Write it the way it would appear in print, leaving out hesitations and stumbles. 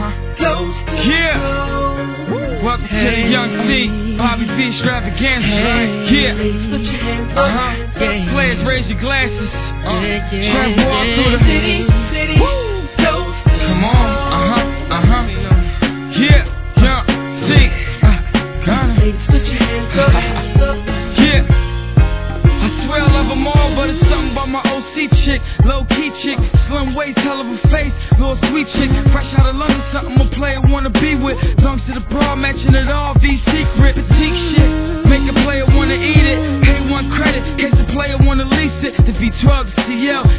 Yeah. Welcome to the Young C, Bobby V extravaganza. Yeah. Players, raise your glasses. Tramp walk through the city. Come on. Yeah. Young C. Yeah. I swear I love them all, but it's something about my OC chick. Low-key chick, slim waist, hell of a face. Little sweet chick, fresh out of London, something a player wanna be with. Dunks to the bra, matching it all, V secret. Petite shit, make a player wanna eat it. Pay one credit, case the player wanna lease it. The V12, the CL,